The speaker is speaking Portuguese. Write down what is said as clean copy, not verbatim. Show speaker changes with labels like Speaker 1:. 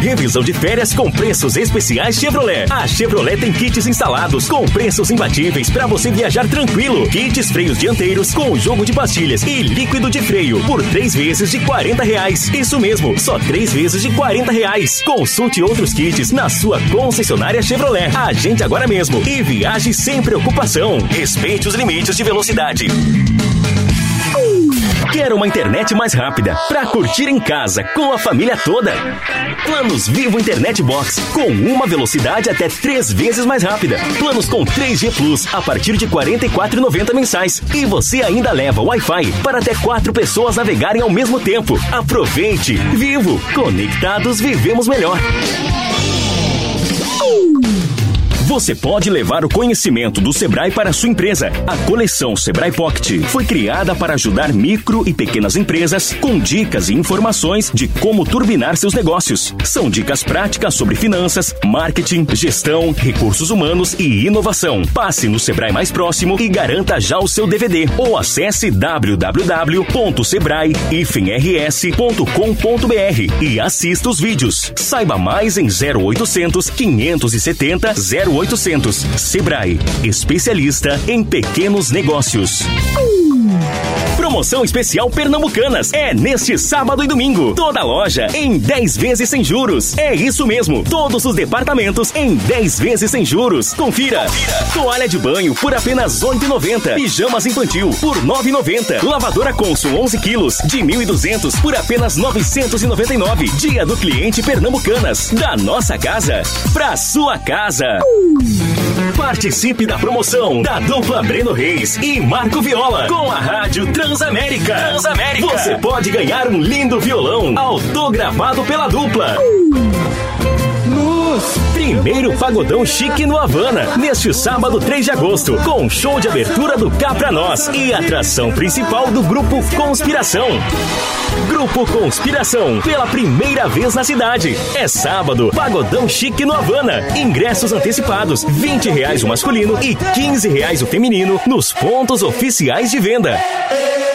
Speaker 1: Revisão de férias com preços especiais Chevrolet. A Chevrolet tem kits instalados com preços imbatíveis para você viajar tranquilo. Kits freios dianteiros com jogo de pastilhas e líquido de freio por 3 vezes de R$40. Isso mesmo, só 3 vezes de R$40. Consulte outros kits na sua concessionária Chevrolet. Agende agora mesmo e viaje sem preocupação. Respeite os limites de velocidade. Quer uma internet mais rápida para curtir em casa com a família toda? Planos Vivo Internet Box com uma velocidade até 3 vezes mais rápida. Planos com 3G Plus a partir de R$ 44,90 mensais. E você ainda leva Wi-Fi para até 4 pessoas navegarem ao mesmo tempo. Aproveite! Vivo! Conectados vivemos melhor. Você pode levar o conhecimento do Sebrae para a sua empresa. A coleção Sebrae Pocket foi criada para ajudar micro e pequenas empresas com dicas e informações de como turbinar seus negócios. São dicas práticas sobre finanças, marketing, gestão, recursos humanos e inovação. Passe no Sebrae mais próximo e garanta já o seu DVD ou acesse www.sebrae-rs.com.br e assista os vídeos. Saiba mais em 0800 570 0800. Sebrae, especialista em pequenos negócios. Promoção especial Pernambucanas é neste sábado e domingo. Toda loja em 10 vezes sem juros. É isso mesmo, todos os departamentos em 10 vezes sem juros. Confira. Toalha de banho por apenas R$ 8,90. Pijamas infantil por R$ 9,90. Lavadora Consul 11 quilos de R$ 1.200 por apenas R$ 999. Dia do cliente Pernambucanas. Da nossa casa pra sua casa. Participe da promoção da dupla Breno Reis e Marco Viola com a Rádio Transamérica. Você pode ganhar um lindo violão autografado pela dupla. Primeiro Pagodão Chique no Havana, neste sábado 3 de agosto, com show de abertura do Cá Pra Nós e atração principal do Grupo Conspiração. Grupo Conspiração, pela primeira vez na cidade. É sábado, Pagodão Chique no Havana. Ingressos antecipados, R$20 o masculino e R$15 o feminino, nos pontos oficiais de venda.